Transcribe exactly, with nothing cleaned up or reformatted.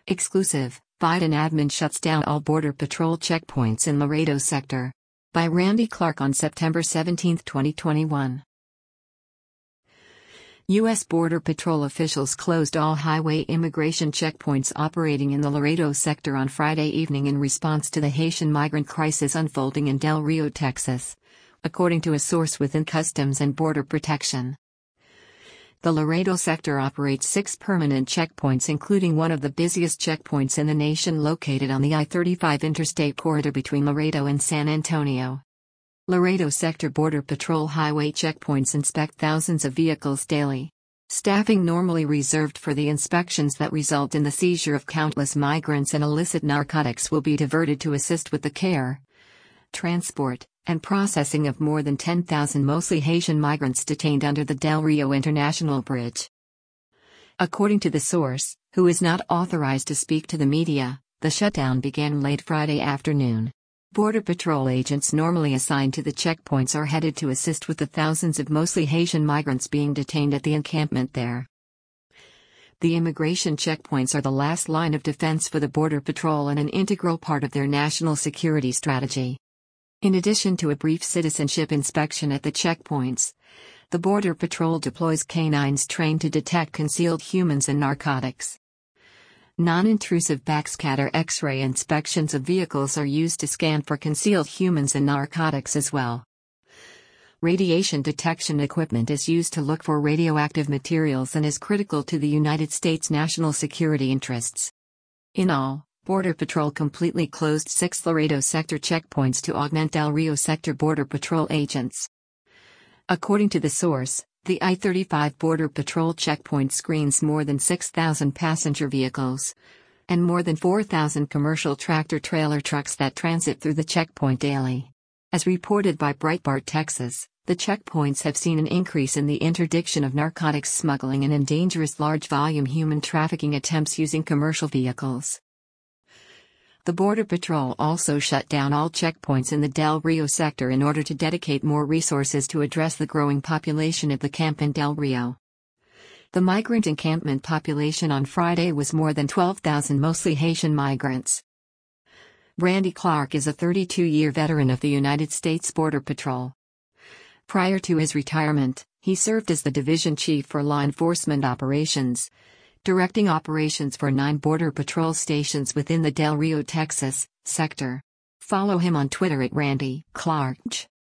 Exclusive, Biden admin shuts down all Border Patrol checkpoints in Laredo sector. By Randy Clark on September seventeenth, twenty twenty-one. U S Border Patrol officials closed all highway immigration checkpoints operating in the Laredo sector on Friday evening in response to the Haitian migrant crisis unfolding in Del Rio, Texas, according to a source within Customs and Border Protection. The Laredo sector operates six permanent checkpoints, including one of the busiest checkpoints in the nation located on the I thirty-five interstate corridor between Laredo and San Antonio. Laredo sector Border Patrol highway checkpoints inspect thousands of vehicles daily. Staffing normally reserved for the inspections that result in the seizure of countless migrants and illicit narcotics will be diverted to assist with the care, transport, and processing of more than ten thousand mostly Haitian migrants detained under the Del Rio International Bridge. According to the source, who is not authorized to speak to the media, the shutdown began late Friday afternoon. Border Patrol agents normally assigned to the checkpoints are headed to assist with the thousands of mostly Haitian migrants being detained at the encampment there. The immigration checkpoints are the last line of defense for the Border Patrol and an integral part of their national security strategy. In addition to a brief citizenship inspection at the checkpoints, the Border Patrol deploys canines trained to detect concealed humans and narcotics. Non-intrusive backscatter X-ray inspections of vehicles are used to scan for concealed humans and narcotics as well. Radiation detection equipment is used to look for radioactive materials and is critical to the United States' national security interests. In all, Border Patrol completely closed six Laredo sector checkpoints to augment Del Rio sector Border Patrol agents. According to the source, the I thirty-five Border Patrol checkpoint screens more than six thousand passenger vehicles and more than four thousand commercial tractor-trailer trucks that transit through the checkpoint daily. As reported by Breitbart Texas, the checkpoints have seen an increase in the interdiction of narcotics smuggling and in dangerous large-volume human trafficking attempts using commercial vehicles. The Border Patrol also shut down all checkpoints in the Del Rio sector in order to dedicate more resources to address the growing population of the camp in Del Rio. The migrant encampment population on Friday was more than twelve thousand mostly Haitian migrants. Randy Clark is a thirty-two-year veteran of the United States Border Patrol. Prior to his retirement, he served as the division chief for law enforcement operations, directing operations for nine Border Patrol stations within the Del Rio, Texas, sector. Follow him on Twitter at Randy Clark.